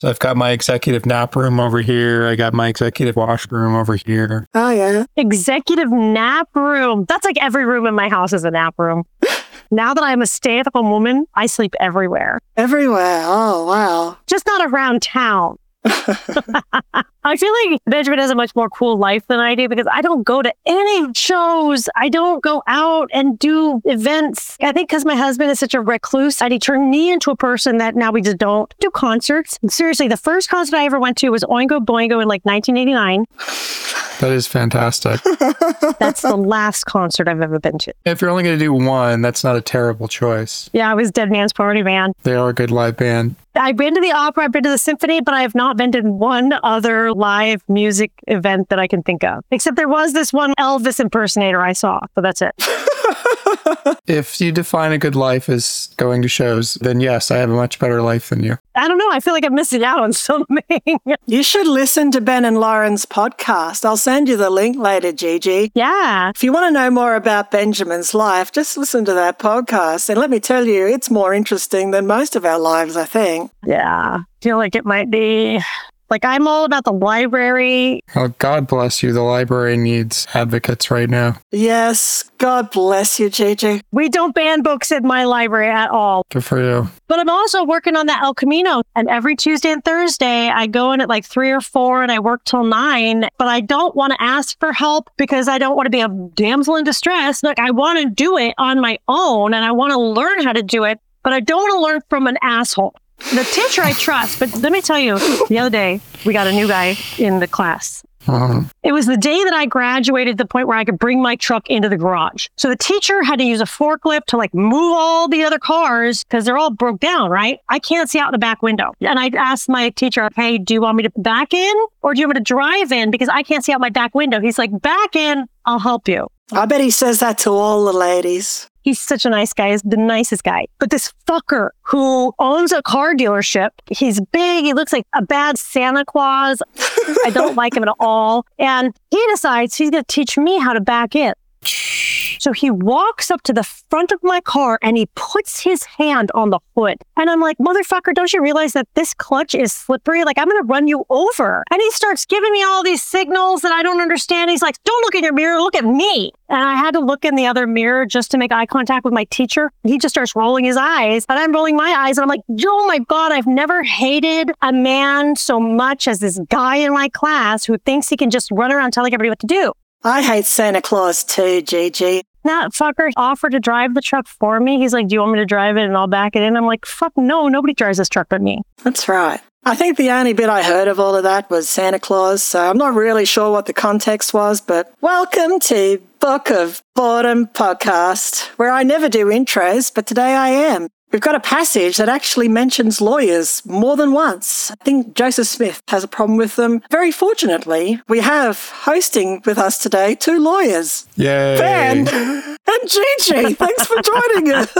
So I've got my executive nap room over here. I got my executive washroom over here. Oh, yeah. Executive nap room. That's like every room in my house is a nap room. Now that I'm a stay-at-home woman, I sleep everywhere. Everywhere. Oh, wow. Just not around town. I feel like Benjamin has a much more cool life than I do because I don't go to any shows. I don't go out and do events. I think because my husband is such a recluse, and he turned me into a person that now we just don't do concerts. Seriously, the first concert I ever went to was Oingo Boingo in like 1989. That is fantastic. That's the last concert I've ever been to. If you're only going to do one, that's not a terrible choice. Yeah, it was Dead Man's Party, man. They are a good live band. I've been to the opera, I've been to the symphony, but I have not been to one other live music event that I can think of. Except there was this one Elvis impersonator I saw, but that's it. If you define a good life as going to shows, then yes, I have a much better life than you. I don't know. I feel like I'm missing out on something. You should listen to Ben and Lauren's podcast. I'll send you the link later, Gigi. Yeah. If you want to know more about Benjamin's life, just listen to that podcast. And let me tell you, it's more interesting than most of our lives, I think. Yeah. I feel like it might be. Like, I'm all about the library. Oh, God bless you. The library needs advocates right now. Yes. God bless you, Gigi. We don't ban books in my library at all. Good for you. But I'm also working on that El Camino. And every Tuesday and Thursday, I go in at like 3 or 4 and I work till 9. But I don't want to ask for help because I don't want to be a damsel in distress. Like, I want to do it on my own and I want to learn how to do it. But I don't want to learn from an asshole. The teacher I trust, but let me tell you, the other day, we got a new guy in the class. It was the day that I graduated to the point where I could bring my truck into the garage. So the teacher had to use a forklift to like move all the other cars because they're all broke down, right? I can't see out the back window. And I asked my teacher, hey, do you want me to back in or do you want me to drive in? Because I can't see out my back window. He's like, back in, I'll help you. I bet he says that to all the ladies. He's such a nice guy. He's the nicest guy. But this fucker who owns a car dealership, he's big. He looks like a bad Santa Claus. I don't like him at all. And he decides he's going to teach me how to back in. So he walks up to the front of my car and he puts his hand on the hood. And I'm like, motherfucker, don't you realize that this clutch is slippery? Like, I'm going to run you over. And he starts giving me all these signals that I don't understand. He's like, don't look in your mirror, look at me. And I had to look in the other mirror just to make eye contact with my teacher. He just starts rolling his eyes and I'm rolling my eyes. And I'm like, oh my God, I've never hated a man so much as this guy in my class who thinks he can just run around telling everybody what to do. I hate Santa Claus too, Gigi. That fucker offered to drive the truck for me. He's like, do you want me to drive it and I'll back it in? I'm like, fuck no, nobody drives this truck but me. That's right. I think the only bit I heard of all of that was Santa Claus, so I'm not really sure what the context was, but welcome to Book of Boredom podcast, where I never do intros, but today I am. We've got a passage that actually mentions lawyers more than once. I think Joseph Smith has a problem with them. Very fortunately, we have hosting with us today 2 lawyers. Yay. Ben and Gigi, thanks for joining us.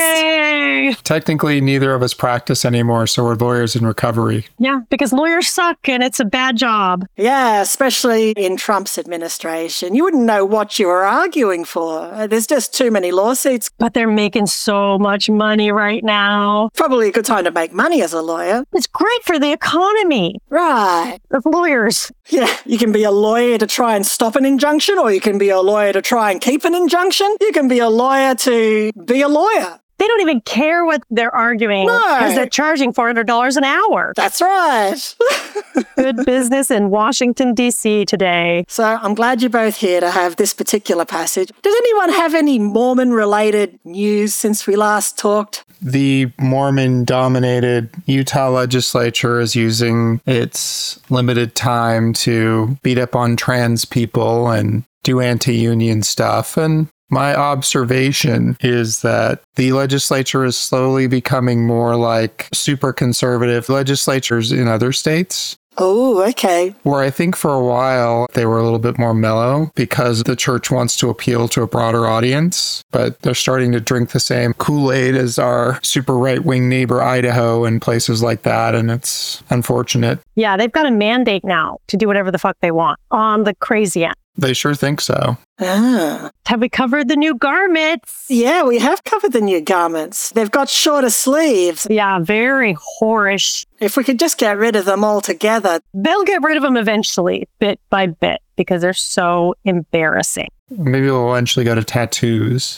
Yay! Technically, neither of us practice anymore, so we're lawyers in recovery. Yeah, because lawyers suck and it's a bad job. Yeah, especially in Trump's administration. You wouldn't know what you were arguing for. There's just too many lawsuits. But they're making so much money right now. Probably a good time to make money as a lawyer. It's great for the economy. Right. Of lawyers. Yeah, you can be a lawyer to try and stop an injunction, or you can be a lawyer to try and keep an injunction. You can be a lawyer to be a lawyer. They don't even care what they're arguing because they're charging $400 an hour. That's right. Good business in Washington, D.C. today. So I'm glad you're both here to have this particular passage. Does anyone have any Mormon-related news since we last talked? The Mormon-dominated Utah legislature is using its limited time to beat up on trans people and do anti-union stuff. And my observation is that the legislature is slowly becoming more like super conservative legislatures in other states. Oh, okay. Where I think for a while they were a little bit more mellow because the church wants to appeal to a broader audience, but they're starting to drink the same Kool-Aid as our super right-wing neighbor Idaho and places like that, and it's unfortunate. Yeah, they've got a mandate now to do whatever the fuck they want on the crazy end. They sure think so. Ah. Have we covered the new garments? Yeah, we have covered the new garments. They've got shorter sleeves. Yeah, very whorish. If we could just get rid of them altogether. They'll get rid of them eventually, bit by bit, because they're so embarrassing. Maybe we'll eventually go to tattoos.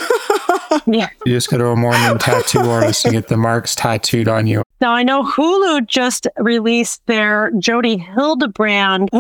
Yeah. You just go to a Mormon tattoo artist and get the marks tattooed on you. Now, I know Hulu just released their Jody Hildebrand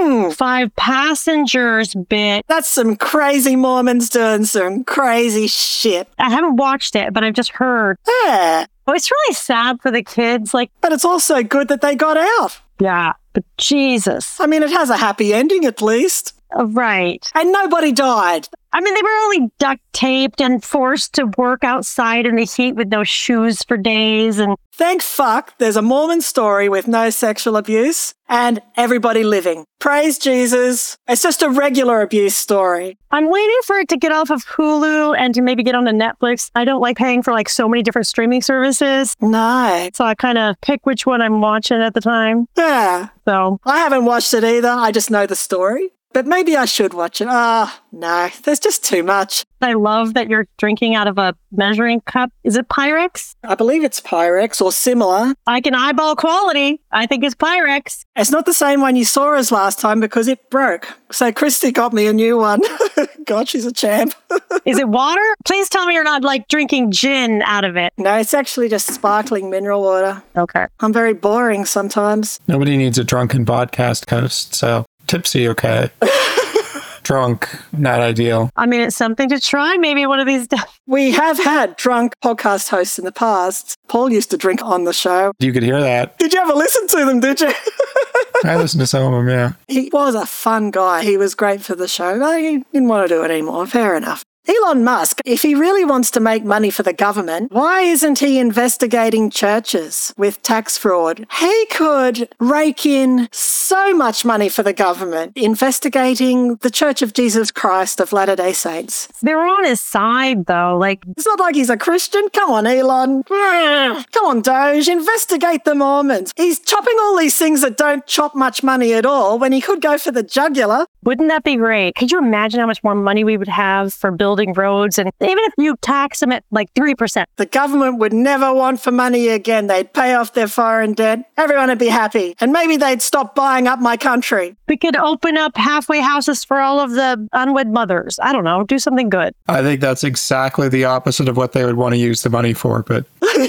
5 Passengers bit. That's some crazy Mormons doing some crazy shit. I haven't watched it, but I've just heard. Yeah, Oh, it's really sad for the kids. Like, but it's also good that they got out. yeah, but Jesus. I mean, it has a happy ending at least. Right. And nobody died. I mean, they were only duct taped and forced to work outside in the heat with no shoes for days. And Thank fuck there's a Mormon story with no sexual abuse and everybody living. Praise Jesus. It's just a regular abuse story. I'm waiting for it to get off of Hulu and to maybe get onto Netflix. I don't like paying for like so many different streaming services. No. So I kind of pick which one I'm watching at the time. Yeah. So I haven't watched it either. I just know the story. But maybe I should watch it. No. There's just too much. I love that you're drinking out of a measuring cup. Is it Pyrex? I believe it's Pyrex or similar. I can eyeball quality. I think it's Pyrex. It's not the same one you saw us last time because it broke. So Christy got me a new one. God, she's a champ. Is it water? Please tell me you're not like drinking gin out of it. No, it's actually just sparkling mineral water. Okay. I'm very boring sometimes. Nobody needs a drunken podcast host, so tipsy, okay. Drunk, not ideal. I mean, it's something to try maybe one of these days. We have had drunk podcast hosts in the past. Paul used to drink on the show. You could hear that. Did you ever listen to them, did you? I listened to some of them, yeah. He was a fun guy. He was great for the show. But he didn't want to do it anymore. Fair enough. Elon Musk, if he really wants to make money for the government, why isn't he investigating churches with tax fraud? He could rake in so much money for the government investigating the Church of Jesus Christ of Latter-day Saints. They're on his side, though. Like, It's not like he's a Christian. Come on, Elon. Come on, Doge. Investigate the Mormons. He's chopping all these things that don't chop much money at all when he could go for the jugular. wouldn't that be great? Could you imagine how much more money we would have for building roads? And even if you tax them at like 3%. The government would never want for money again. They'd pay off their foreign debt. Everyone would be happy. And maybe they'd stop buying up my country. We could open up halfway houses for all of the unwed mothers. I don't know. Do something good. I think that's exactly the opposite of what they would want to use the money for, but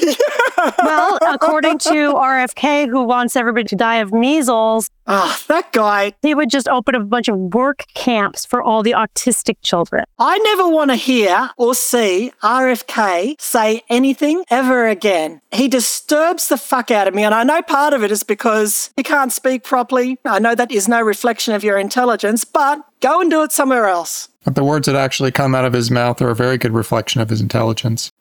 Well, according to RFK, who wants everybody to die of measles, That guy. he would just open up a bunch of work camps for all the autistic children. I never want to hear or see RFK say anything ever again. He disturbs the fuck out of me. And I know part of it is because he can't speak properly. I know that is no reflection of your intelligence, but go and do it somewhere else. the words that actually come out of his mouth are a very good reflection of his intelligence.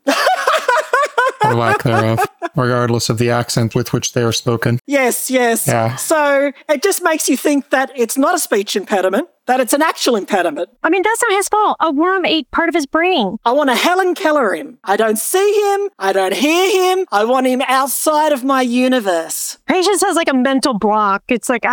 Or lack thereof, regardless of the accent with which they are spoken. Yes. Yeah. So it just makes you think that it's not a speech impediment, that it's an actual impediment. I mean, that's not his fault. A worm ate part of his brain. I want to Helen Keller him. I don't see him. I don't hear him. I want him outside of my universe. Patience has like a mental block. It's like,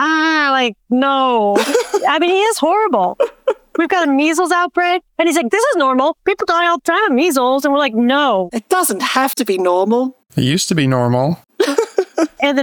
no. I mean, he is horrible. We've got a measles outbreak. And he's like, this is normal. People die all the time of measles. And we're like, no. It doesn't have to be normal. It used to be normal In the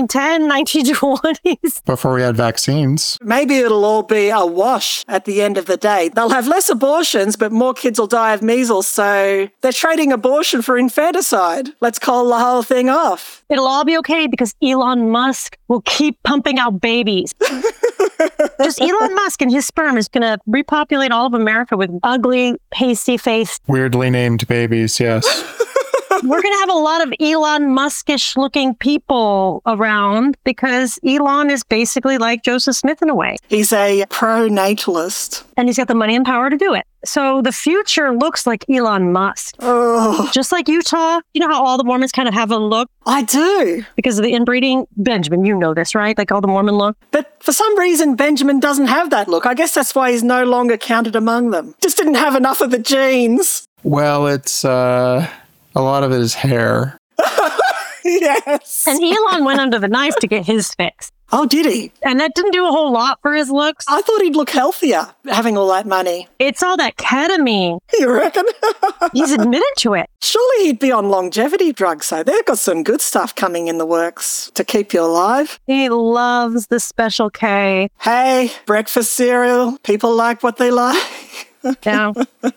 1920s. before we had vaccines. Maybe it'll all be a wash at the end of the day. They'll have less abortions, but more kids will die of measles. So they're trading abortion for infanticide. Let's call the whole thing off. It'll all be okay because Elon Musk will keep pumping out babies. Just Elon Musk and his sperm is going to repopulate all of America with ugly, pasty-faced. Weirdly named babies, yes. We're going to have a lot of Elon Muskish looking people around because Elon is basically like Joseph Smith in a way. He's a pro-natalist. And he's got the money and power to do it. So the future looks like Elon Musk. Oh, Just like Utah. You know how all the Mormons kind of have a look I do. because of the inbreeding? Benjamin, you know this, right? Like all the Mormon look. But for some reason, Benjamin doesn't have that look. I guess that's why he's no longer counted among them. Just didn't have enough of the genes. Well, it's, a lot of it is hair. Yes. And Elon went under the knife to get his fix. Oh, did he? And that didn't do a whole lot for his looks. I thought he'd look healthier having all that money. It's all that ketamine. You reckon? He's admitted to it. Surely he'd be on longevity drugs, so they've got some good stuff coming in the works to keep you alive. He loves the Special K. Hey, breakfast cereal. People like what they like. Yeah.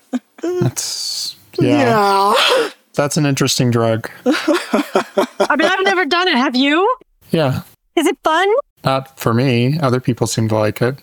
Yeah. That's an interesting drug. I mean, I've never done it. Have you? Yeah. Is it fun? Not for me. Other people seem to like it.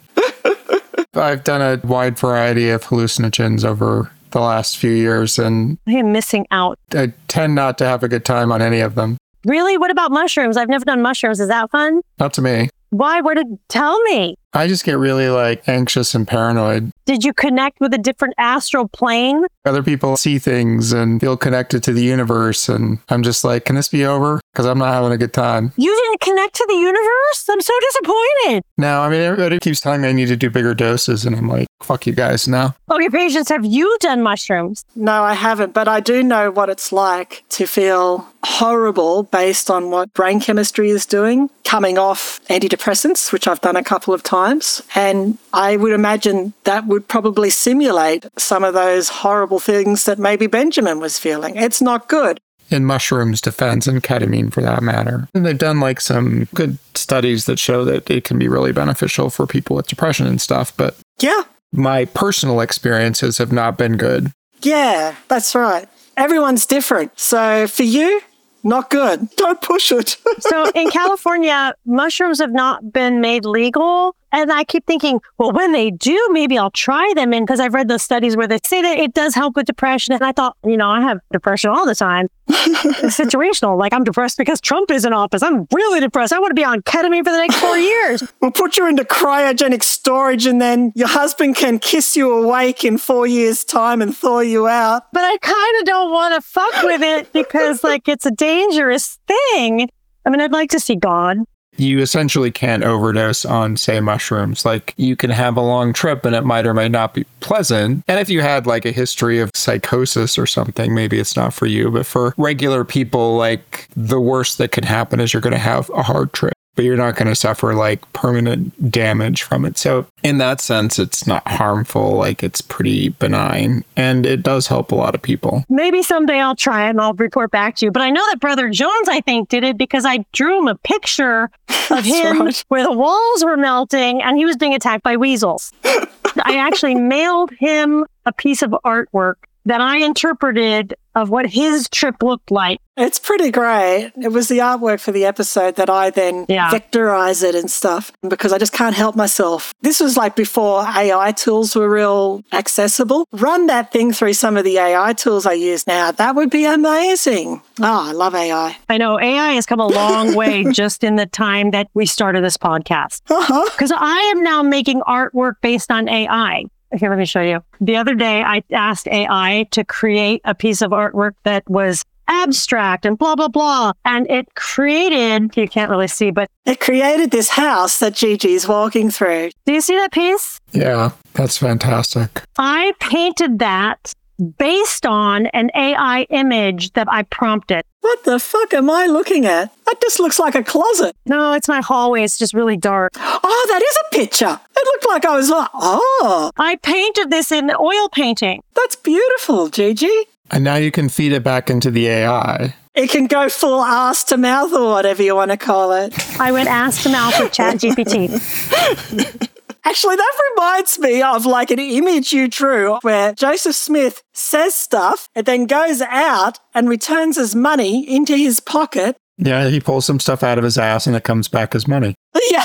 I've done a wide variety of hallucinogens over the last few years, and I am missing out. I tend not to have a good time on any of them. Really? What about mushrooms? I've never done mushrooms. Is that fun? Not to me. Why? Tell me. I just get really anxious and paranoid. Did you connect with a different astral plane? Other people see things and feel connected to the universe, and I'm just like, can this be over? Because I'm not having a good time. You didn't connect to the universe? I'm so disappointed. No, I mean, everybody keeps telling me I need to do bigger doses, and I'm like, fuck you guys now. Okay, Patience, have you done mushrooms? No, I haven't, but I do know what it's like to feel horrible based on what brain chemistry is doing, coming off antidepressants, which I've done a couple of times. And I would imagine that would probably simulate some of those horrible things that maybe Benjamin was feeling. It's not good. In mushrooms defense and ketamine for that matter. And they've done some good studies that show that it can be really beneficial for people with depression and stuff. But yeah, my personal experiences have not been good. Yeah, that's right. Everyone's different. So for you, not good. Don't push it. So in California, mushrooms have not been made legal. And I keep thinking, well, when they do, maybe I'll try them in, because I've read those studies where they say that it does help with depression. And I thought, I have depression all the time. It's situational. I'm depressed because Trump is in office. I'm really depressed. I want to be on ketamine for the next 4 years. We'll put you into cryogenic storage, and then your husband can kiss you awake in 4 years' time and thaw you out. But I kind of don't want to fuck with it because it's a dangerous thing. I mean, I'd like to see God. You essentially can't overdose on, say, mushrooms. You can have a long trip and it might or might not be pleasant. And if you had a history of psychosis or something, maybe it's not for you. But for regular people, the worst that can happen is you're going to have a hard trip, but you're not going to suffer permanent damage from it. So in that sense, it's not harmful. It's pretty benign, and it does help a lot of people. Maybe someday I'll try it and I'll report back to you. But I know that Brother Jones, I think, did it because I drew him a picture of him where the walls were melting and he was being attacked by weasels. I actually mailed him a piece of artwork that I interpreted of what his trip looked like. It's pretty great. It was the artwork for the episode that I then vectorize it and stuff, because I just can't help myself. This was before AI tools were real accessible. Run that thing through some of the AI tools I use now. That would be amazing. Oh, I love AI. I know AI has come a long way just in the time that we started this podcast. Because I am now making artwork based on AI. Here, let me show you. The other day, I asked AI to create a piece of artwork that was abstract and blah, blah, blah. And it created, you can't really see, but it created this house that Gigi's walking through. Do you see that piece? Yeah, that's fantastic. I painted that based on an AI image that I prompted. What the fuck am I looking at? That just looks like a closet. No, it's my hallway. It's just really dark. Oh, that is a picture. It looked like I was I painted this in oil painting. That's beautiful, Gigi. And now you can feed it back into the AI. It can go full ass to mouth or whatever you want to call it. I went ass to mouth with ChatGPT. Actually, that reminds me of an image you drew where Joseph Smith says stuff and then goes out and returns his money into his pocket. Yeah, he pulls some stuff out of his ass and it comes back as money. Yeah.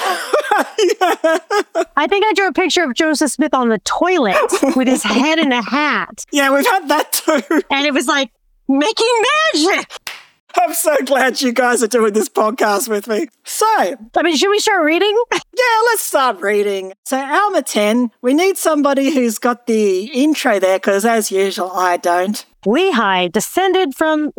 I think I drew a picture of Joseph Smith on the toilet with his head in a hat. Yeah, we've had that too. And it was making magic. I'm so glad you guys are doing this podcast with me. So, should we start reading? Yeah, let's start reading. So, Alma 10, we need somebody who's got the intro there, because as usual, I don't. Lehi descended from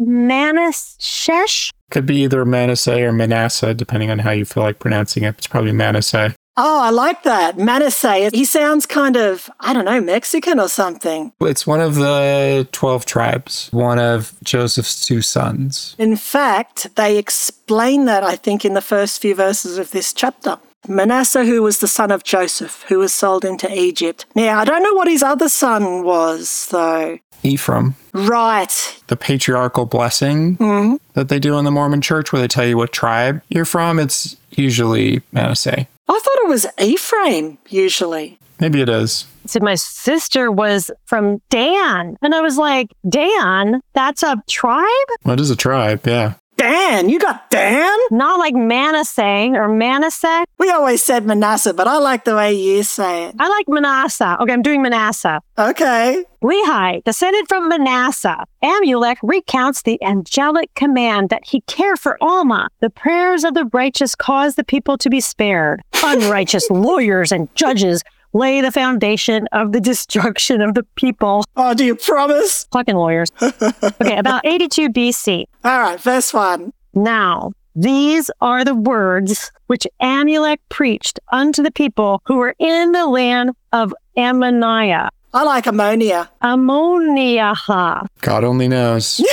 Manasseh. Could be either Manasseh or Manasseh, depending on how you feel like pronouncing it. It's probably Manasseh. Oh, I like that. Manasseh. He sounds kind of, I don't know, Mexican or something. It's one of the 12 tribes, one of Joseph's 2 sons. In fact, they explain that, I think, in the first few verses of this chapter. Manasseh, who was the son of Joseph, who was sold into Egypt. Now, I don't know what his other son was, though. Ephraim. Right. The patriarchal blessing that they do in the Mormon church where they tell you what tribe you're from, it's usually Manasseh. I thought it was Ephraim, usually. Maybe it is. So my sister was from Dan. And I was like, Dan? That's a tribe? What is a tribe? Yeah. Dan? You got Dan? Not like Manasseh or Manasseh. We always said Manasseh, but I like the way you say it. I like Manasseh. Okay, I'm doing Manasseh. Okay. Lehi, descended from Manasseh. Amulek recounts the angelic command that he care for Alma. The prayers of the righteous cause the people to be spared. Unrighteous lawyers and judges lay the foundation of the destruction of the people. Oh, do you promise? Fucking lawyers. Okay, about 82 BC. All right, verse 1. Now, these are the words which Amulek preached unto the people who were in the land of Ammoniah. I like ammonia. Ammoniah, God only knows.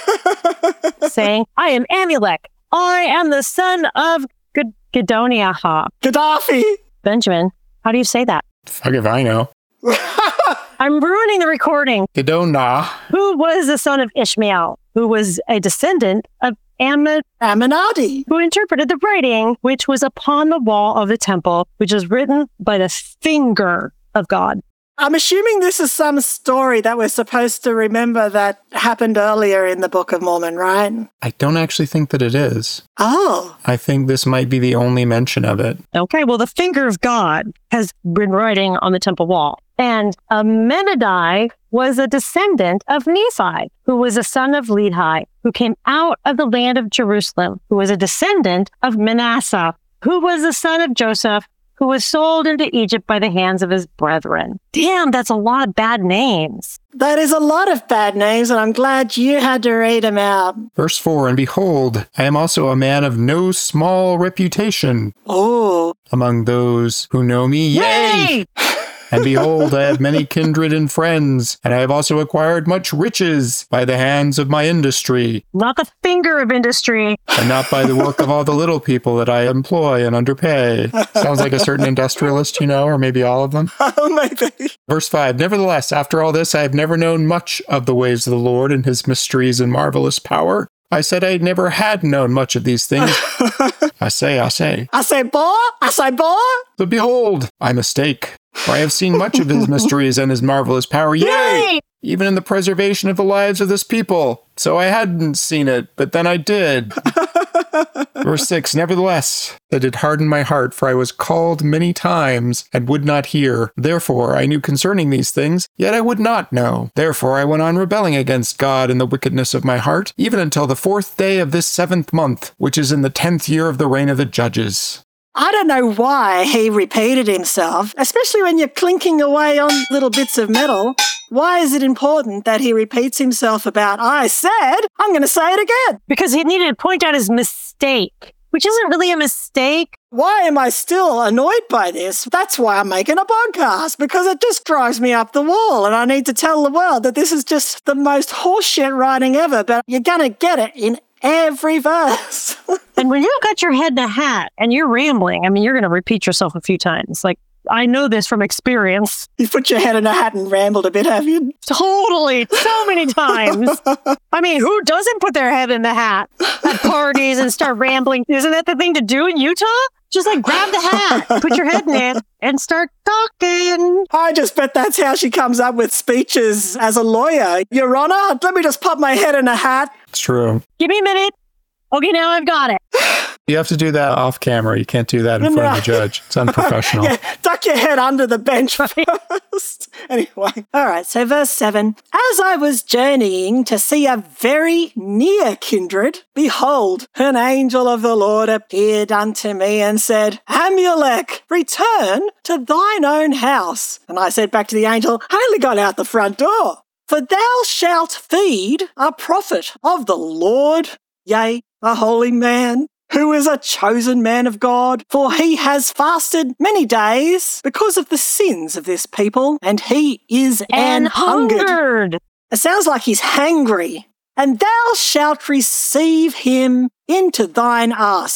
saying, I am Amulek. I am the son of Gedoniah. Gaddafi. Benjamin, how do you say that? Fuck if I know. I'm ruining the recording. Gedonah. Who was the son of Ishmael, who was a descendant of Aminadi. who interpreted the writing which was upon the wall of the temple, which is written by the finger of God. I'm assuming this is some story that we're supposed to remember that happened earlier in the Book of Mormon, right? I don't actually think that it is. Oh. I think this might be the only mention of it. Okay, well, the finger of God has been writing on the temple wall. And Amenadi was a descendant of Nephi, who was a son of Lehi, who came out of the land of Jerusalem, who was a descendant of Manasseh, who was the son of Joseph, who was sold into Egypt by the hands of his brethren. Damn, that's a lot of bad names. That is a lot of bad names, and I'm glad you had to read them out. Verse 4, and behold, I am also a man of no small reputation Oh. among those who know me. Yay! And behold, I have many kindred and friends, and I have also acquired much riches by the hands of my industry, Not the finger of industry. and not by the work of all the little people that I employ and underpay. Sounds like a certain industrialist, you know, or maybe all of them. Oh, maybe. Verse 5, nevertheless, after all this, I have never known much of the ways of the Lord and his mysteries and marvelous power. I said I never had known much of these things. I say. I say, boy. But behold, I mistake. For I have seen much of his mysteries and his marvelous power. Yea! Even in the preservation of the lives of this people. So I hadn't seen it, but then I did. Verse 6, nevertheless, that did harden my heart, for I was called many times and would not hear. Therefore I knew concerning these things, yet I would not know. Therefore I went on rebelling against God in the wickedness of my heart, even until the 4th day of this 7th month, which is in the 10th year of the reign of the judges. I don't know why he repeated himself, especially when you're clinking away on little bits of metal. Why is it important that he repeats himself about, I said, I'm going to say it again? Because he needed to point out his mistake, which isn't really a mistake. Why am I still annoyed by this? That's why I'm making a podcast, because it just drives me up the wall, and I need to tell the world that this is just the most horseshit writing ever, but you're going to get it in every verse. And when you got your head in a hat and you're rambling, I mean, you're going to repeat yourself a few times. Like, I know this from experience. You put your head in a hat and rambled a bit, have you? Totally. So many times. I mean, who doesn't put their head in the hat at parties and start rambling? Isn't that the thing to do in Utah? Just like grab the hat, put your head in it, and start talking. I just bet that's how she comes up with speeches as a lawyer. Your Honor, let me just pop my head in a hat. It's true. Give me a minute. Okay, now I've got it. You have to do that off camera. You can't do that in front of the judge. It's unprofessional. Yeah, duck your head under the bench first. Anyway. All right, so verse 7. As I was journeying to see a very near kindred, behold, an angel of the Lord appeared unto me and said, Amulek, return to thine own house. And I said back to the angel, I only got out the front door. For thou shalt feed a prophet of the Lord, yea, a holy man. who is a chosen man of God, for he has fasted many days because of the sins of this people, and he is an hungered. It sounds like he's hangry. And thou shalt receive him into thine house,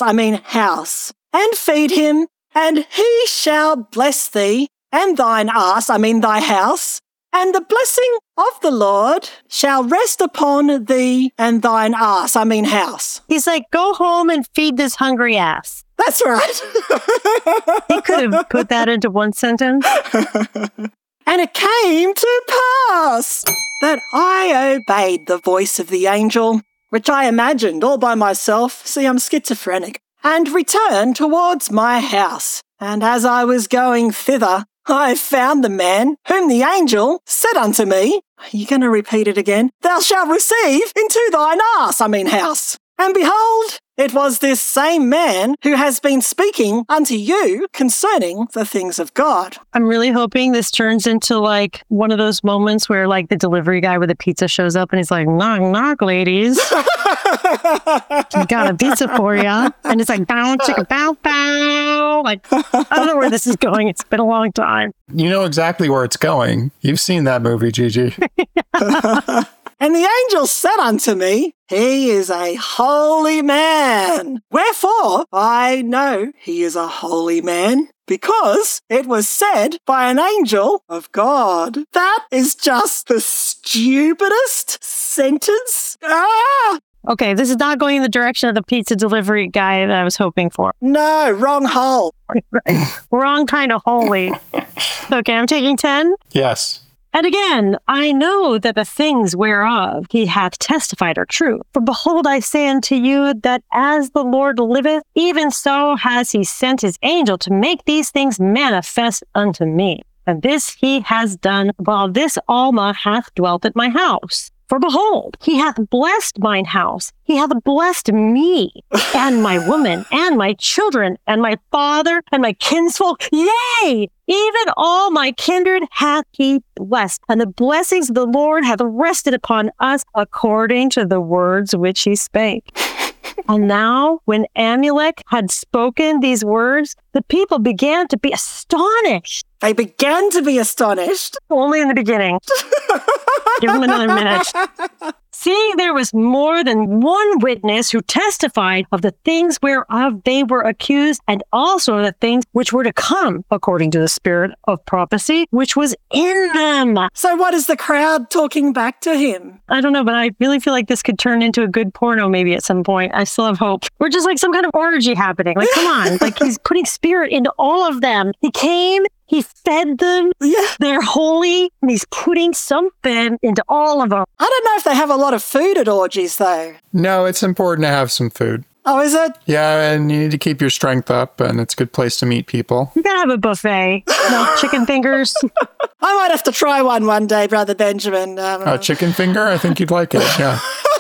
and feed him, and he shall bless thee, and thine house, thy house, and the blessing of the Lord shall rest upon thee and thine house. He's like, go home and feed this hungry ass. That's right. He could have put that into one sentence. And it came to pass that I obeyed the voice of the angel, which I imagined all by myself, see, I'm schizophrenic, and returned towards my house. And as I was going thither, I found the man whom the angel said unto me, are you going to repeat it again? Thou shalt receive into thine house. And behold, it was this same man who has been speaking unto you concerning the things of God. I'm really hoping this turns into like one of those moments where like the delivery guy with a pizza shows up and he's like, knock, knock, ladies. Got a pizza for you. And it's like, bow, chicka, bow, bow. Like, I don't know where this is going. It's been a long time. You know exactly where it's going. You've seen that movie, Gigi. And the angel said unto me, he is a holy man. Wherefore I know he is a holy man, because it was said by an angel of God. That is just the stupidest sentence. Okay, this is not going in the direction of the pizza delivery guy that I was hoping for. No, wrong hole. Right. Wrong kind of holy. Okay, I'm taking 10. Yes. And again, I know that the things whereof he hath testified are true. For behold, I say unto you that as the Lord liveth, even so has he sent his angel to make these things manifest unto me. And this he has done while this Alma hath dwelt at my house. For behold, he hath blessed mine house. He hath blessed me and my woman and my children and my father and my kinsfolk. Yea, even all my kindred hath he blessed. And the blessings of the Lord hath rested upon us according to the words which he spake. And now, when Amulek had spoken these words, the people began to be astonished. They began to be astonished. Only in the beginning. Give them another minute. Seeing there was more than one witness who testified of the things whereof they were accused, and also the things which were to come, according to the spirit of prophecy, which was in them. So what is the crowd talking back to him? I don't know, but I really feel like this could turn into a good porno maybe at some point. I still have hope. We're just like some kind of orgy happening. Like, come on. Like, he's putting spirit into all of them. He came, he fed them. Yeah. They're holy, and he's putting something into all of them. I don't know if they have a lot of food at orgies, though. No, it's important to have some food. Oh, is it? Yeah, and you need to keep your strength up, and it's a good place to meet people. You gotta have a buffet. No, chicken fingers. I might have to try one day, Brother Benjamin. A chicken finger? I think you'd like it, yeah.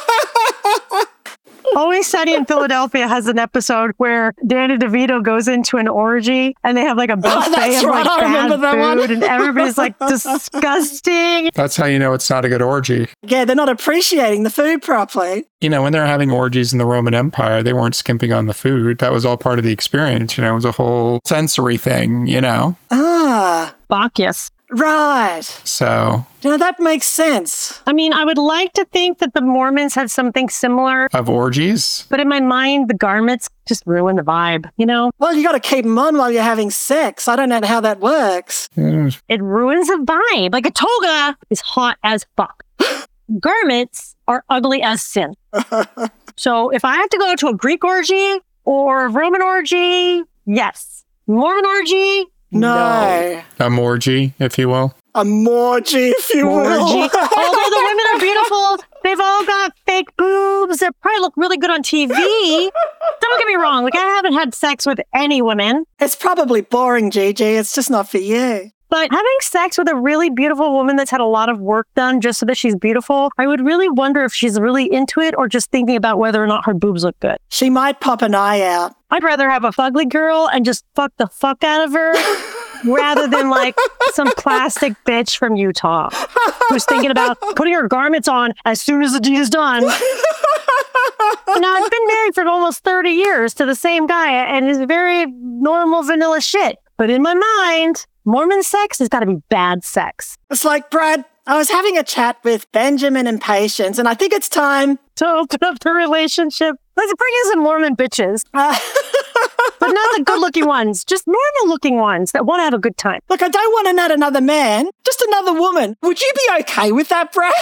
Always Sunny in Philadelphia has an episode where Danny DeVito goes into an orgy and they have like a buffet of like bad food and everybody's like disgusting. That's how you know it's not a good orgy. Yeah, they're not appreciating the food properly. You know, when they're having orgies in the Roman Empire, they weren't skimping on the food. That was all part of the experience. You know, it was a whole sensory thing, you know. Bacchus. Right. So. Yeah, that makes sense. I mean, I would like to think that the Mormons had something similar. Of orgies? But in my mind, the garments just ruin the vibe, you know? Well, you got to keep them on while you're having sex. I don't know how that works. It ruins the vibe. Like a toga is hot as fuck. Garments are ugly as sin. So if I have to go to a Greek orgy or a Roman orgy, yes. Mormon orgy, no. A morgy, if you will. A morgy, if you will. Although the women are beautiful, they've all got fake boobs. They probably look really good on TV. Don't get me wrong. Like, I haven't had sex with any women. It's probably boring, Gigi. It's just not for you. But having sex with a really beautiful woman that's had a lot of work done just so that she's beautiful, I would really wonder if she's really into it or just thinking about whether or not her boobs look good. She might pop an eye out. I'd rather have a fugly girl and just fuck the fuck out of her rather than like some plastic bitch from Utah who's thinking about putting her garments on as soon as the deed is done. Now, I've been married for almost 30 years to the same guy, and it's very normal vanilla shit. But in my mind, Mormon sex has got to be bad sex. It's like, Brad, I was having a chat with Benjamin and Patience, and I think it's time to open up the relationship. Let's bring in some Mormon bitches. But not the good-looking ones, just normal-looking ones that want to have a good time. Look, I don't want to nut another man, just another woman. Would you be okay with that, Brad?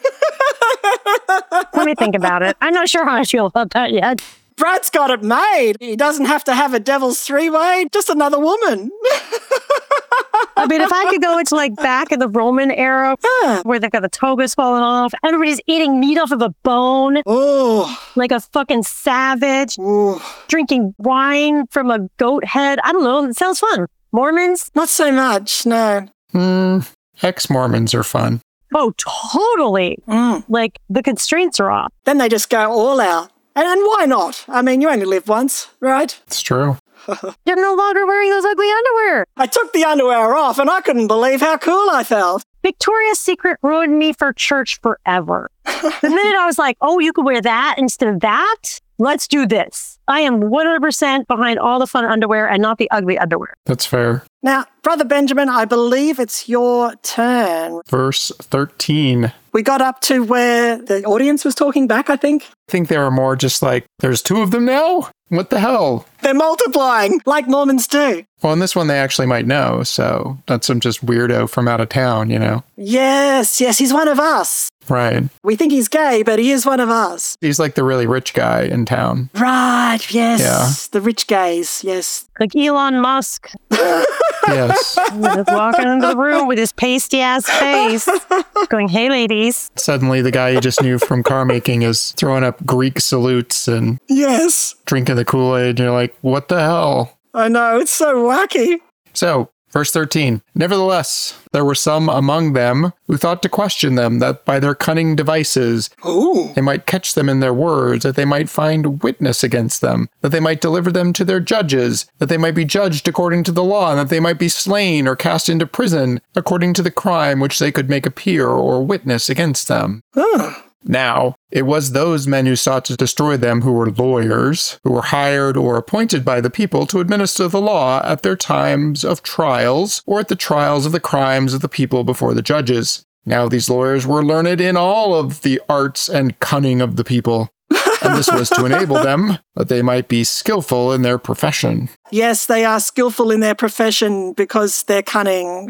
Let me think about it. I'm not sure how I feel about that yet. Brad's got it made. He doesn't have to have a devil's three-way, just another woman. I mean, if I could go into like back in the Roman era where they've got the togas falling off, everybody's eating meat off of a bone, like a fucking savage, drinking wine from a goat head. I don't know. It sounds fun. Mormons? Not so much, no. Ex-Mormons are fun. Oh, totally. Like the constraints are off. Then they just go all out. And why not? I mean, you only live once, right? It's true. You're no longer wearing those ugly underwear. I took the underwear off and I couldn't believe how cool I felt. Victoria's Secret ruined me for church forever. The minute I was like, oh, you could wear that instead of that, let's do this. I am 100% behind all the fun underwear and not the ugly underwear. That's fair. Now, Brother Benjamin, I believe it's your turn. Verse 13. We got up to where the audience was talking back, I think. I think they were more just like, there's two of them now? What the hell? They're multiplying, like Mormons do. Well, in this one, they actually might know, so that's some just weirdo from out of town, you know? Yes, he's one of us. Right. We think he's gay, but he is one of us. He's like the really rich guy in town. Right, yes. Yeah. The rich gays, yes. Like Elon Musk. Yes. Just walking into the room with his pasty-ass face, going, hey, ladies. Suddenly, the guy you just knew from car making is throwing up Greek salutes and yes, drinking the Kool-Aid, and you're like, what the hell? I know, it's so wacky. So, verse 13, nevertheless, there were some among them who thought to question them, that by their cunning devices they might catch them in their words, that they might find witness against them, that they might deliver them to their judges, that they might be judged according to the law, and that they might be slain or cast into prison according to the crime which they could make appear or witness against them. Now, it was those men who sought to destroy them who were lawyers, who were hired or appointed by the people to administer the law at their times of trials, or at the trials of the crimes of the people before the judges. Now these lawyers were learned in all of the arts and cunning of the people, and this was to enable them that they might be skillful in their profession. Yes, they are skillful in their profession because they're cunning.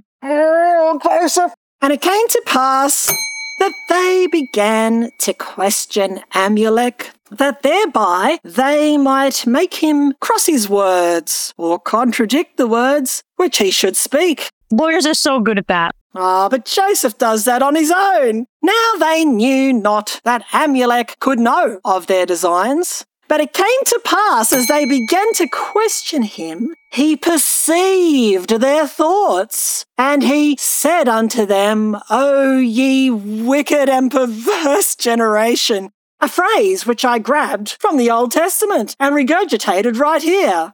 And it came to pass that they began to question Amulek, that thereby they might make him cross his words or contradict the words which he should speak. Lawyers are so good at that. But Joseph does that on his own. Now they knew not that Amulek could know of their designs. But it came to pass, as they began to question him, he perceived their thoughts, and he said unto them, O ye wicked and perverse generation, a phrase which I grabbed from the Old Testament and regurgitated right here.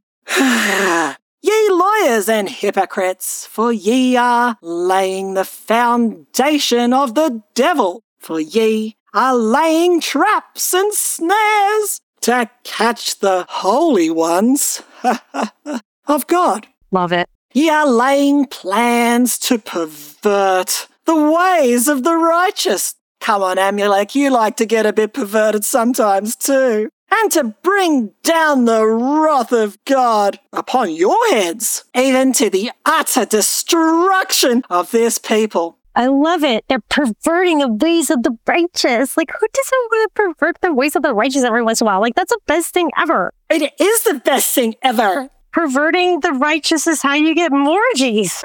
Ye lawyers and hypocrites, for ye are laying the foundation of the devil, for ye are laying traps and snares to catch the holy ones of God. Love it. Ye are laying plans to pervert the ways of the righteous. Come on, Amulek, you like to get a bit perverted sometimes too. And to bring down the wrath of God upon your heads, even to the utter destruction of this people. I love it. They're perverting the ways of the righteous. Like, who doesn't want to pervert the ways of the righteous every once in a while? Like, that's the best thing ever. It is the best thing ever. Perverting the righteous is how you get morgies.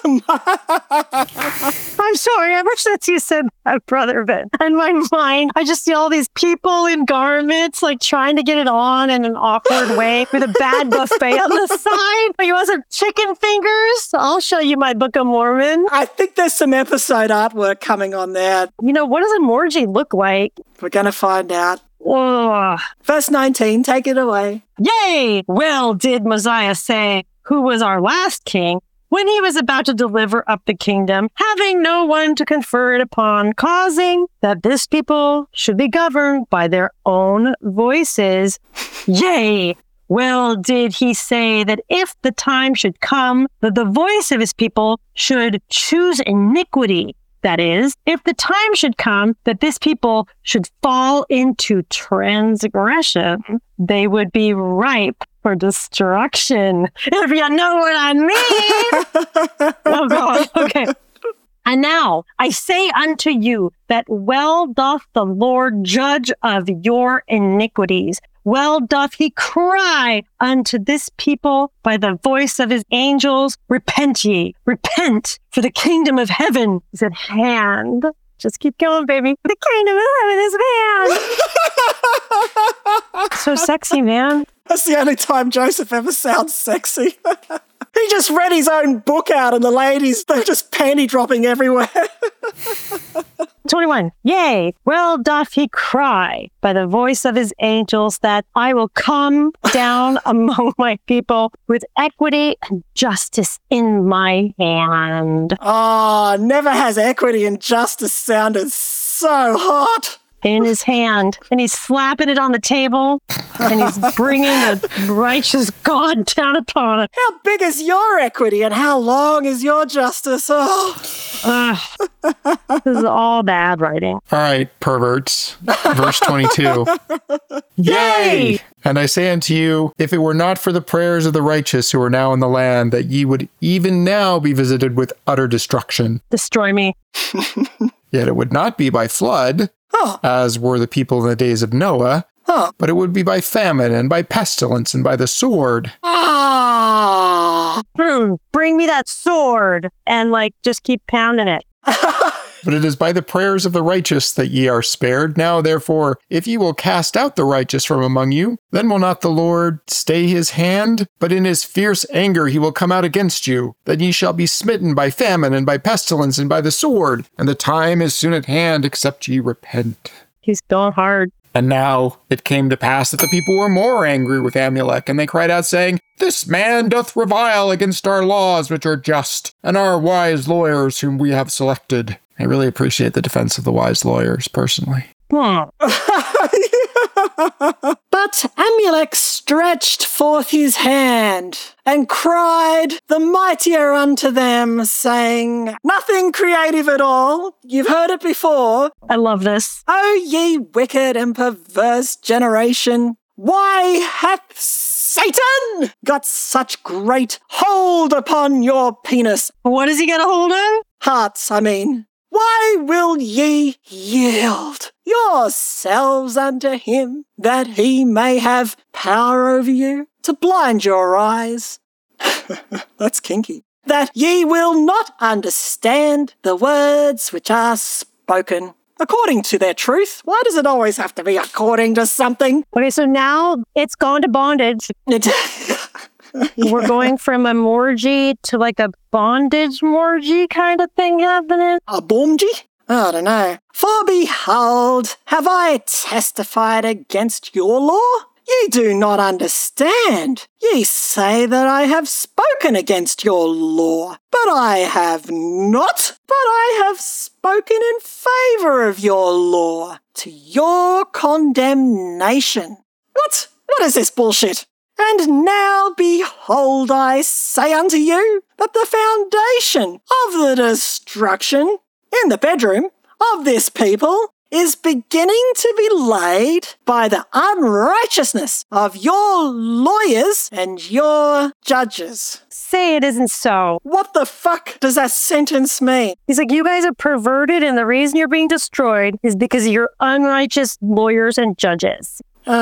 I'm sorry, ever since you said that, Brother Ben, in my mind, I just see all these people in garments, like trying to get it on in an awkward way with a bad buffet on the side. You want some chicken fingers? I'll show you my Book of Mormon. I think there's some episode artwork coming on there. You know, what does a morgie look like? We're going to find out. Ugh. Verse 19, take it away. Yea! Well did Mosiah say, who was our last king, when he was about to deliver up the kingdom, having no one to confer it upon, causing that this people should be governed by their own voices. Yea, well did he say that if the time should come that the voice of his people should choose iniquity, that is, if the time should come that this people should fall into transgression, they would be ripe for destruction. If you know what I mean. Oh, God. Okay. And now I say unto you that well doth the Lord judge of your iniquities. Well doth he cry unto this people by the voice of his angels, repent ye, repent, for the kingdom of heaven is at hand. Just keep going, baby. The kingdom of heaven is at hand. So sexy, man. That's the only time Joseph ever sounds sexy. He just read his own book out and the ladies, they're just panty dropping everywhere. 21. Yea, well doth he cry by the voice of his angels that I will come down among my people with equity and justice in my hand. Oh, never has equity and justice sounded so hot. In his hand, and he's slapping it on the table, and he's bringing the righteous God down upon it. How big is your equity and how long is your justice? Oh. This is all bad writing. All right, perverts. Verse 22. Yay! And I say unto you, if it were not for the prayers of the righteous who are now in the land, that ye would even now be visited with utter destruction. Destroy me. Yet it would not be by flood, as were the people in the days of Noah, but it would be by famine and by pestilence and by the sword. Bring me that sword and just keep pounding it. But it is by the prayers of the righteous that ye are spared. Now, therefore, if ye will cast out the righteous from among you, then will not the Lord stay his hand? But in his fierce anger he will come out against you. Then ye shall be smitten by famine and by pestilence and by the sword. And the time is soon at hand, except ye repent. He's going hard. And now it came to pass that the people were more angry with Amulek, and they cried out, saying, This man doth revile against our laws, which are just, and our wise lawyers whom we have selected. I really appreciate the defense of the wise lawyers, personally. But Amulek stretched forth his hand and cried the mightier unto them, saying, Nothing creative at all. You've heard it before. I love this. O ye wicked and perverse generation, why hath Satan got such great hold upon your penis? What does he get a hold of? Hearts, I mean. Why will ye yield yourselves unto him, that he may have power over you, to blind your eyes? That's kinky. That ye will not understand the words which are spoken according to their truth. Why does it always have to be according to something? Okay, so now it's gone to bondage. We're going from a morgy to a bondage morgy kind of thing happening. A boomgy? I don't know. For behold, have I testified against your law? Ye do not understand. Ye say that I have spoken against your law, but I have not. But I have spoken in favour of your law, to your condemnation. What? What is this bullshit? And now, behold, I say unto you that the foundation of the destruction in the bedroom of this people is beginning to be laid by the unrighteousness of your lawyers and your judges. Say it isn't so. What the fuck does that sentence mean? He's like, you guys are perverted, and the reason you're being destroyed is because of your unrighteous lawyers and judges.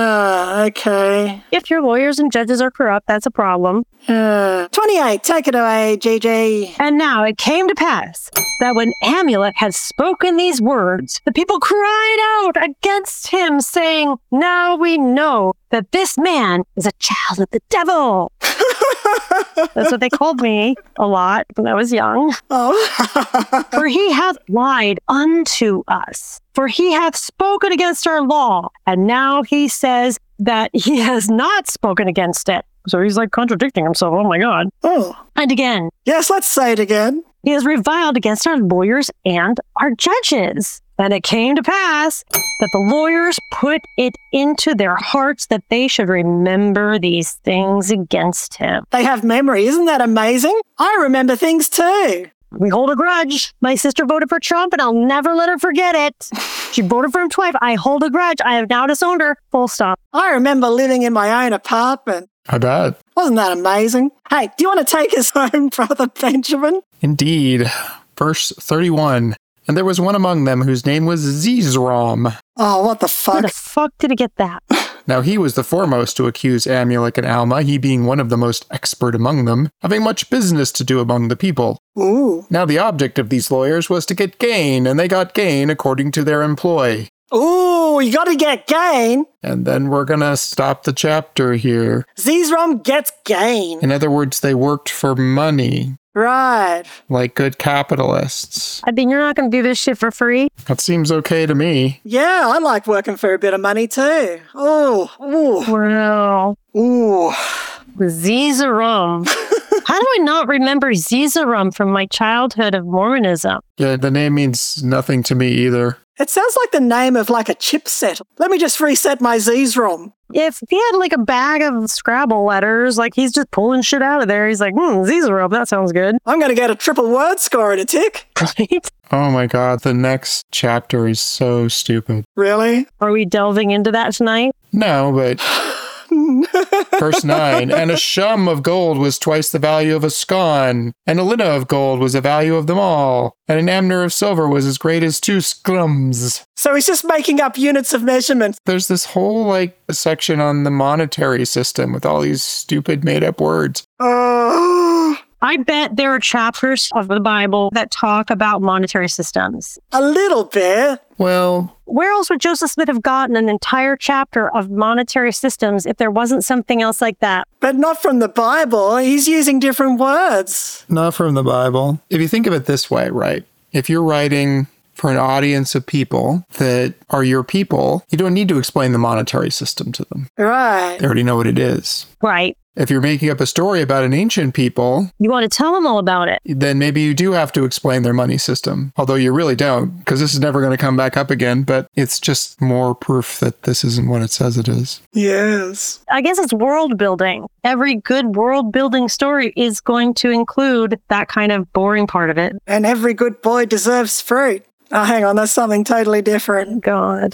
Okay. If your lawyers and judges are corrupt, that's a problem. 28, take it away, GG. And now it came to pass that when Amulek had spoken these words, the people cried out against him, saying, Now we know that this man is a child of the devil. That's what they called me a lot when I was young. Oh. For he hath lied unto us. For he hath spoken against our law. And now he says, that he has not spoken against it. So he's like contradicting himself. Oh my God. Oh. And again, Yes, let's say it again. he has reviled against our lawyers and our judges. And it came to pass that the lawyers put it into their hearts that they should remember these things against him. They have memory. Isn't that amazing? I remember things too. We hold a grudge. My sister voted for Trump and I'll never let her forget it. She voted for him twice. I hold a grudge. I have now disowned her. Full stop. I remember living in my own apartment. I bet. Wasn't that amazing? Hey, do you want to take us home, Brother Benjamin? Indeed. Verse 31. And there was one among them whose name was Zeezrom. Oh, what the Where fuck? the fuck did he get that? Now he was the foremost to accuse Amulek and Alma, he being one of the most expert among them, having much business to do among the people. Ooh. Now the object of these lawyers was to get gain, and they got gain according to their employ. Ooh, you got to get gain. And then we're gonna stop the chapter here. Zeezrom gets gain. In other words, they worked for money, Right. like good capitalists. I mean, you're not going to do this shit for free. That seems okay to me. Yeah, I like working for a bit of money too. Oh, ooh, Well, ooh. Zeezrom. How do I not remember Zeezrom from my childhood of Mormonism? Yeah, the name means nothing to me either. It sounds like the name of like a chipset. Let me just reset my Zeezrom. If he had like a bag of Scrabble letters, like he's just pulling shit out of there. He's like, Zeezrom, that sounds good. I'm going to get a triple word score in a tick. Right? Oh my god, the next chapter is so stupid. Really? Are we delving into that tonight? No, but verse 9, and a shum of gold was twice the value of a scone, and a linna of gold was the value of them all, and an amner of silver was as great as 2 scrums. So he's just making up units of measurement. There's this whole section on the monetary system with all these stupid made up words. Oh, I bet there are chapters of the Bible that talk about monetary systems. a little bit. Well, Where else would Joseph Smith have gotten an entire chapter of monetary systems if there wasn't something else like that? But not from the Bible. He's using different words. not from the Bible. If you think of it this way, right? If you're writing for an audience of people that are your people, you don't need to explain the monetary system to them. Right. They already know what it is. Right. If you're making up a story about an ancient people, You want to tell them all about it. then maybe you do have to explain their money system. Although you really don't, because this is never going to come back up again, but it's just more proof that this isn't what it says it is. Yes. I guess it's world building. Every good world building story is going to include that kind of boring part of it. And every good boy deserves fruit. Oh, hang on. That's something totally different. God.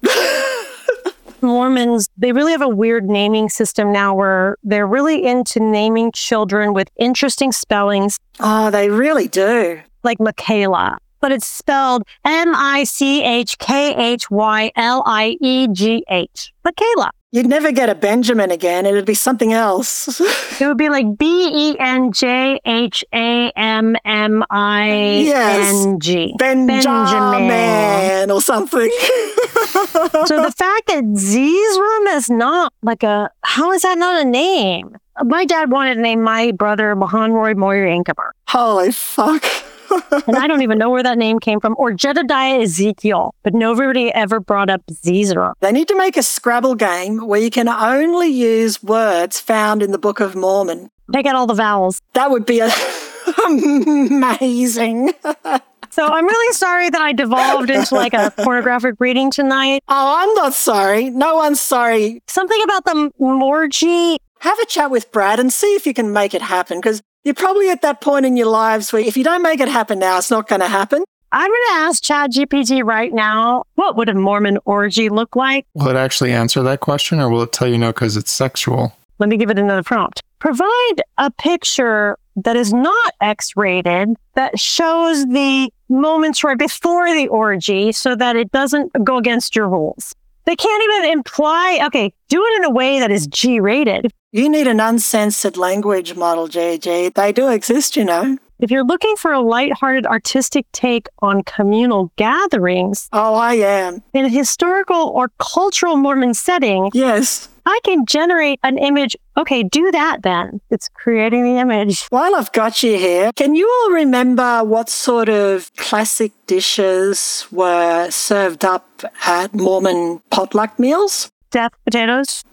Mormons, they really have a weird naming system now where they're really into naming children with interesting spellings, Oh, they really do. like Michaela. But it's spelled Michahyliegh. Michaela. You'd never get a Benjamin again. It'd be something else. It would be like Benjaming. Benjamin or something. So the fact that Zeezrom is not like how is that not a name? My dad wanted to name my brother Mahanroy Moyer Ankamer. Holy fuck. And I don't even know where that name came from. Or Jedediah Ezekiel. But nobody ever brought up Zeezrom. They need to make a Scrabble game where you can only use words found in the Book of Mormon. Take out all the vowels. That would be amazing. So I'm really sorry that I devolved into like a pornographic reading tonight. Oh, I'm not sorry. No one's sorry. Something about the Morgie. Have a chat with Brad and see if you can make it happen, because you're probably at that point in your lives where if you don't make it happen now, it's not going to happen. I'm going to ask ChatGPT right now, what would a Mormon orgy look like? Will it actually answer that question, or will it tell you no because it's sexual? Let me give it another prompt. Provide a picture that is not X-rated that shows the moments right before the orgy so that it doesn't go against your rules. They can't even imply, okay, do it in a way that is G-rated. You need an uncensored language model, JG. They do exist, you know. If you're looking for a lighthearted artistic take on communal gatherings Oh, I am. in a historical or cultural Mormon setting, Yes. I can generate an image. Okay, do that then. It's creating the image. While I've got you here, can you all remember what sort of classic dishes were served up at Mormon potluck meals? Death potatoes.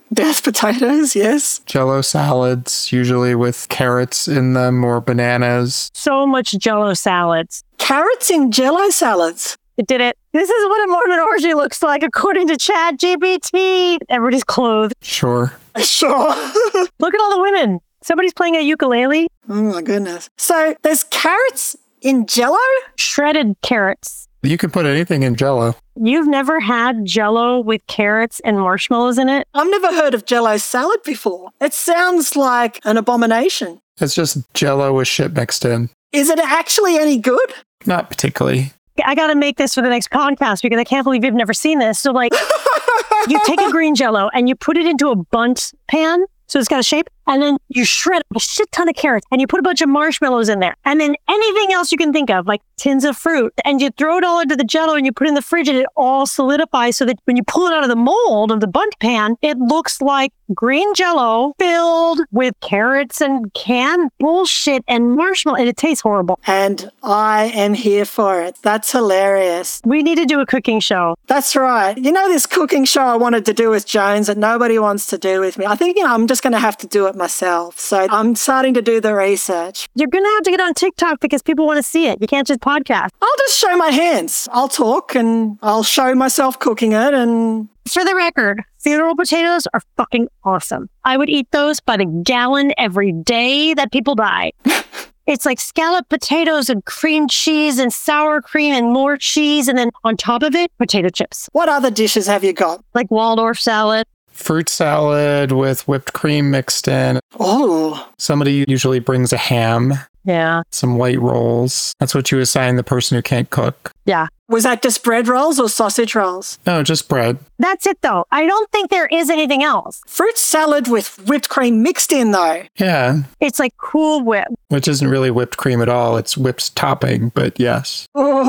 Death potatoes, yes. Jello salads, usually with carrots in them or bananas. So much Jello salads. Carrots in Jello salads. It did it. This is what a Mormon orgy looks like, according to ChatGPT. Everybody's clothed. Sure. Sure. Look at all the women. Somebody's playing a ukulele. Oh my goodness. So there's carrots in Jello? Shredded carrots. You can put anything in Jello. You've never had Jello with carrots and marshmallows in it? I've never heard of Jello salad before. It sounds like an abomination. It's just Jello with shit mixed in. Is it actually any good? Not particularly. I got to make this for the next podcast because I can't believe you've never seen this. So, like, you take a green Jello and you put it into a bundt pan. So it's got a shape, and then you shred a shit ton of carrots, and you put a bunch of marshmallows in there, and then anything else you can think of, like tins of fruit, and you throw it all into the Jello, and you put it in the fridge, and it all solidifies so that when you pull it out of the mold of the bundt pan, it looks like green Jello filled with carrots and canned bullshit and marshmallow, and it tastes horrible. And I am here for it. That's hilarious. We need to do a cooking show. That's right. You know this cooking show I wanted to do with Jones that nobody wants to do with me? I think, I'm just going to have to do it myself. So I'm starting to do the research. You're going to have to get on TikTok because people want to see it. You can't just podcast. I'll just show my hands. I'll talk and I'll show myself cooking it. And for the record, funeral potatoes are fucking awesome. I would eat those by the gallon every day that people die. It's like scalloped potatoes and cream cheese and sour cream and more cheese. And then on top of it, potato chips. What other dishes have you got? Like Waldorf salad. Fruit salad with whipped cream mixed in. Oh. Somebody usually brings a ham. Yeah. Some white rolls. That's what you assign the person who can't cook. Yeah. Was that just bread rolls or sausage rolls? No, just bread. That's it, though. I don't think there is anything else. Fruit salad with whipped cream mixed in, though. Yeah. It's like Cool Whip. Which isn't really whipped cream at all. It's whipped topping, but yes.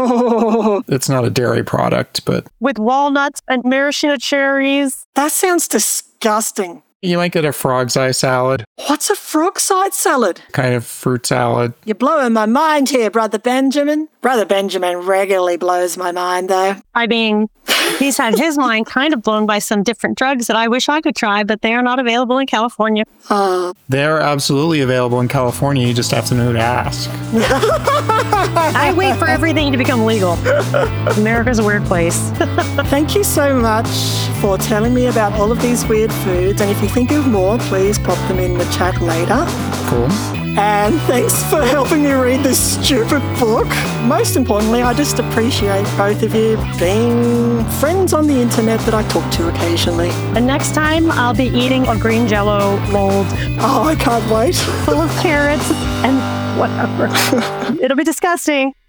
Oh. It's not a dairy product, but... With walnuts and maraschino cherries. That sounds disgusting. You might get a frog's eye salad. What's a frog's eye salad? Kind of fruit salad. You're blowing my mind here, Brother Benjamin. Brother Benjamin regularly blows my mind, though. I mean, he's had his mind kind of blown by some different drugs that I wish I could try, but they are not available in California. They're absolutely available in California. You just have to know who to ask. I wait for everything to become legal. America's a weird place. Thank you so much for telling me about all of these weird foods. And if you think of more, please pop them in the chat later. Cool. And thanks for helping me read this stupid book. Most importantly, I just appreciate both of you being friends on the internet that I talk to occasionally. And next time, I'll be eating a green Jello mold. Oh, I can't wait. Full of carrots and whatever. It'll be disgusting.